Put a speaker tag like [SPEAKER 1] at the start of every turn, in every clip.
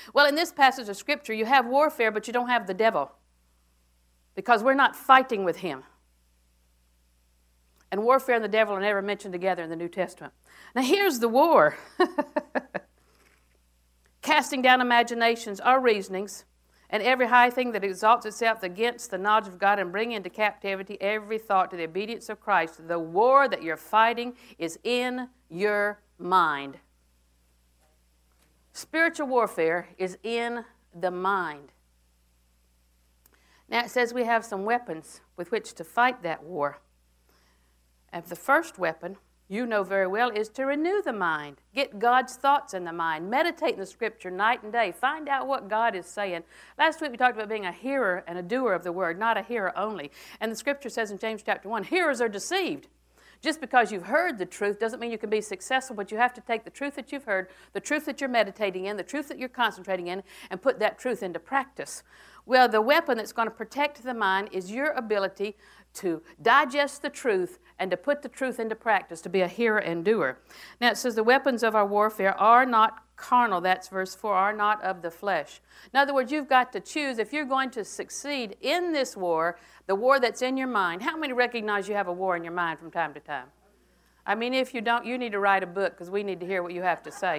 [SPEAKER 1] Well, in this passage of Scripture, you have warfare, but you don't have the devil, because we're not fighting with him. And warfare and the devil are never mentioned together in the New Testament. Now, here's the war. Casting down imaginations or reasonings, and every high thing that exalts itself against the knowledge of God, and bring into captivity every thought to the obedience of Christ. The war that you're fighting is in your mind. Spiritual warfare is in the mind. Now it says we have some weapons with which to fight that war. And the first weapon, you know very well, is to renew the mind. Get God's thoughts in the mind. Meditate in the Scripture night and day. Find out what God is saying. Last week we talked about being a hearer and a doer of the Word, not a hearer only. And the Scripture says in James chapter 1, hearers are deceived. Just because you've heard the truth doesn't mean you can be successful, but you have to take the truth that you've heard, the truth that you're meditating in, the truth that you're concentrating in, and put that truth into practice. Well, the weapon that's going to protect the mind is your ability to digest the truth and to put the truth into practice, to be a hearer and doer. Now it says the weapons of our warfare are not carnal, that's verse 4, are not of the flesh. In other words, you've got to choose if you're going to succeed in this war, the war that's in your mind. How many recognize you have a war in your mind from time to time? I mean, if you don't, you need to write a book, because we need to hear what you have to say.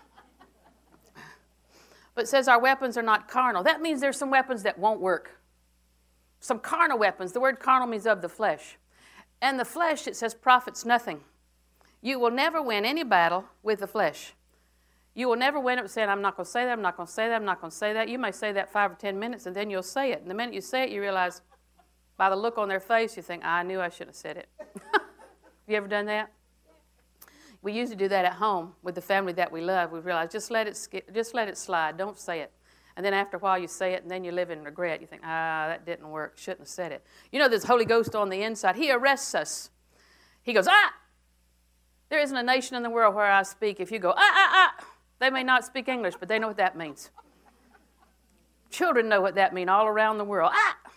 [SPEAKER 1] But it says our weapons are not carnal. That means there's some weapons that won't work. Some carnal weapons. The word carnal means of the flesh. And the flesh, it says, profits nothing. You will never win any battle with the flesh. You will never win it saying, I'm not going to say that, I'm not going to say that, I'm not going to say that. You may say that 5 or 10 minutes, and then you'll say it. And the minute you say it, you realize, by the look on their face, you think, I knew I shouldn't have said it. Have you ever done that? We usually do that at home with the family that we love. We realize, just let it slide. Don't say it. And then after a while, you say it, and then you live in regret. You think, that didn't work. Shouldn't have said it. You know, there's Holy Ghost on the inside. He arrests us. He goes, There isn't a nation in the world where I speak. If you go, they may not speak English, but they know what that means. Children know what that means all around the world.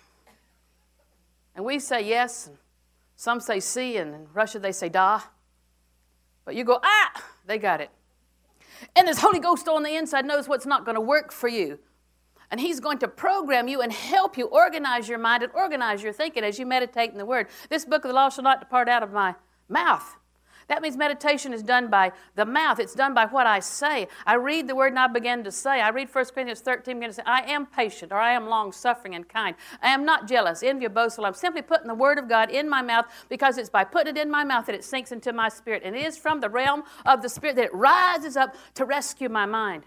[SPEAKER 1] And we say yes, and some say see, and in Russia they say da. But you go, they got it. And this Holy Ghost on the inside knows what's not going to work for you. And he's going to program you and help you organize your mind and organize your thinking as you meditate in the Word. This book of the law shall not depart out of my mouth. That means meditation is done by the mouth. It's done by what I say. I read the Word and I begin to say. I read 1 Corinthians 13, begin to say, I am patient, or I am long-suffering and kind. I am not jealous, envy, or boastful. I'm simply putting the Word of God in my mouth, because it's by putting it in my mouth that it sinks into my spirit. And it is from the realm of the Spirit that it rises up to rescue my mind.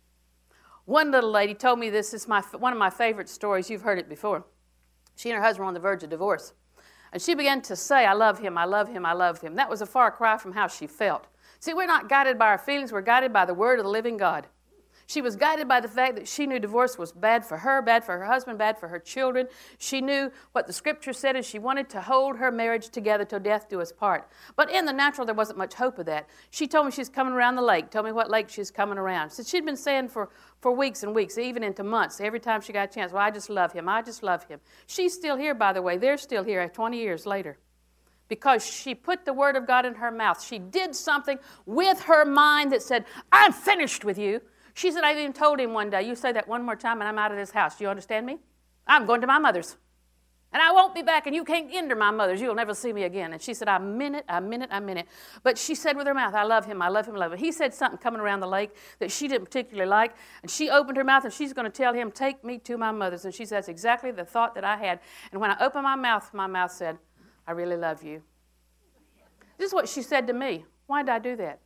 [SPEAKER 1] One little lady told me this is one of my favorite stories. You've heard it before. She and her husband were on the verge of divorce. And she began to say, I love him, I love him, I love him. That was a far cry from how she felt. See, we're not guided by our feelings. We're guided by the Word of the living God. She was guided by the fact that she knew divorce was bad for her husband, bad for her children. She knew what the Scripture said, and she wanted to hold her marriage together till death do us part. But in the natural, there wasn't much hope of that. She told me she's coming around the lake. Told me what lake she's coming around. So she'd been saying for weeks and weeks, even into months, every time she got a chance, well, I just love him. I just love him. She's still here, by the way. They're still here 20 years later. Because she put the Word of God in her mouth. She did something with her mind that said, I'm finished with you. She said, I even told him one day, you say that one more time and I'm out of this house. Do you understand me? I'm going to my mother's. And I won't be back, and you can't enter my mother's. You'll never see me again. And she said, I meant it, I meant it, I meant it. But she said with her mouth, I love him, I love him, I love him. He said something coming around the lake that she didn't particularly like. And she opened her mouth, and she's going to tell him, take me to my mother's. And she said, that's exactly the thought that I had. And when I opened my mouth said, I really love you. This is what she said to me. Why did I do that?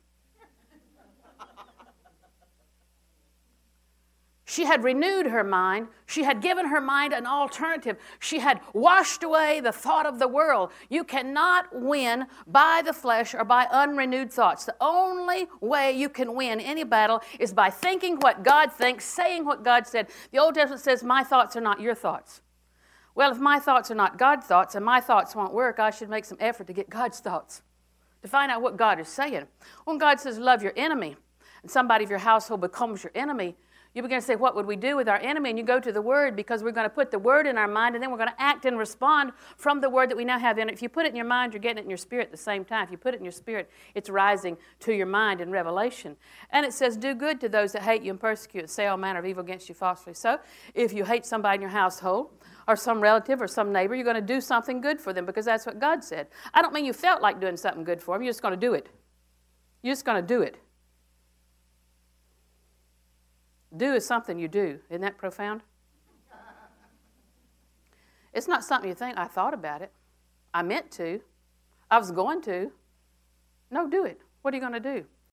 [SPEAKER 1] She had renewed her mind. She had given her mind an alternative. She had washed away the thought of the world. You cannot win by the flesh or by unrenewed thoughts. The only way you can win any battle is by thinking what God thinks, saying what God said. The Old Testament says, my thoughts are not your thoughts. Well, if my thoughts are not God's thoughts and my thoughts won't work, I should make some effort to get God's thoughts, to find out what God is saying. When God says, love your enemy, and somebody of your household becomes your enemy, You begin to say, what would we do with our enemy? And you go to the Word, because we're going to put the Word in our mind, and then we're going to act and respond from the Word that we now have in it. If you put it in your mind, you're getting it in your spirit at the same time. If you put it in your spirit, it's rising to your mind in Revelation. And it says, do good to those that hate you and persecute and say all manner of evil against you falsely. So if you hate somebody in your household, or some relative or some neighbor, you're going to do something good for them, because that's what God said. I don't mean you felt like doing something good for them. You're just going to do it. You're just going to do it. Do is something you do. Isn't that profound? It's not something you think, I thought about it. I meant to. I was going to. No, do it. What are you going to do?